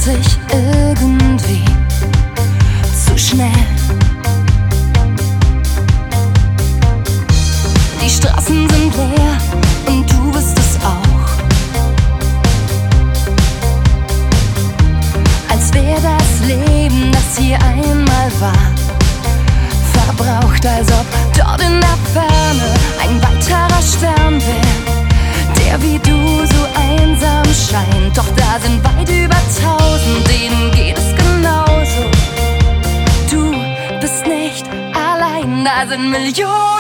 sich irgendwie zu schnell. Die Straßen sind leer und du bist es auch. Als wäre das Leben, das hier einmal war, verbraucht, als ob dort in der Ferne ein weiterer Stern wäre, der wie du so einsam scheint. Doch da sind weit über 1000, denen geht es genauso. Du bist nicht allein, da sind Millionen